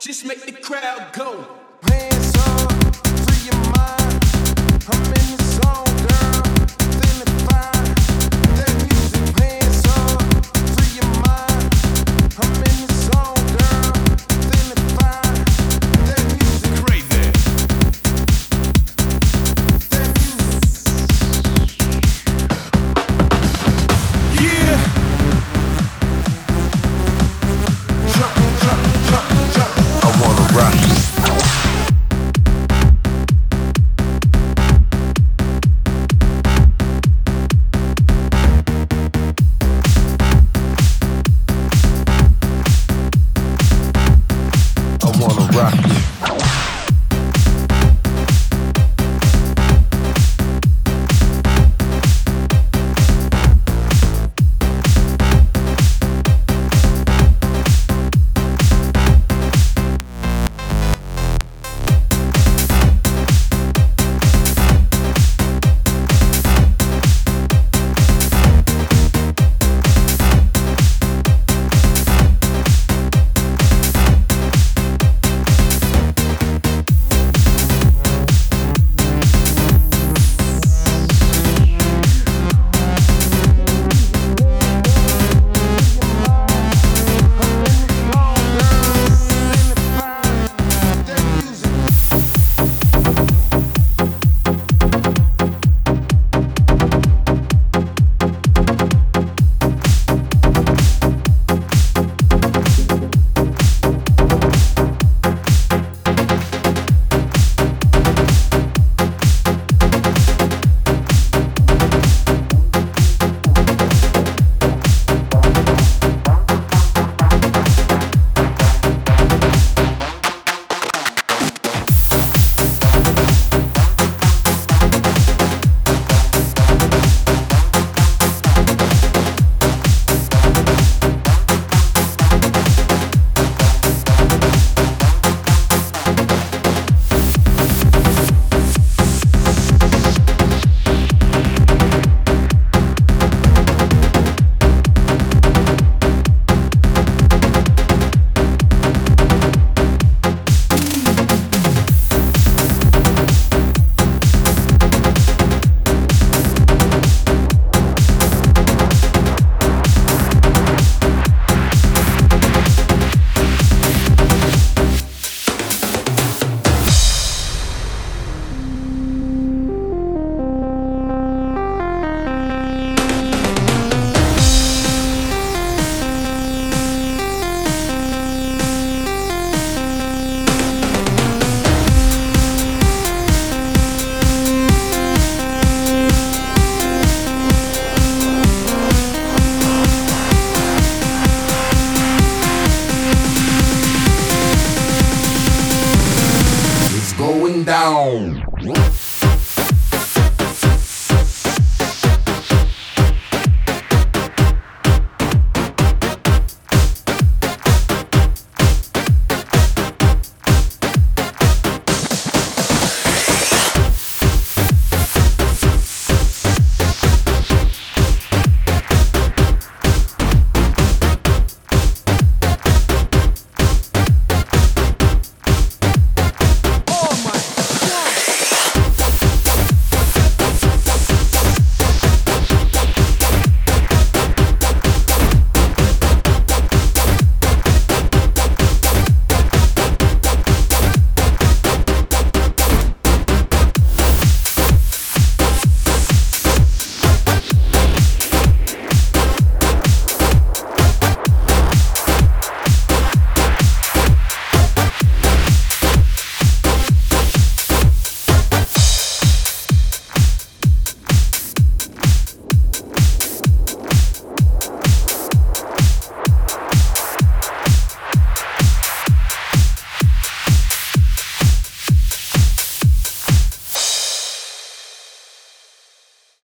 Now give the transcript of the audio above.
Just make the crowd go. Hands up, free your mind. I'm in the zone, girl. Feeling fine. That music. Hands up, free your mind. I'm in the zone, girl. Feeling fine. That music. Crazy. That music. Yeah. Jump, jump, jump, jump. I wanna rock. I wanna rock it. Going down.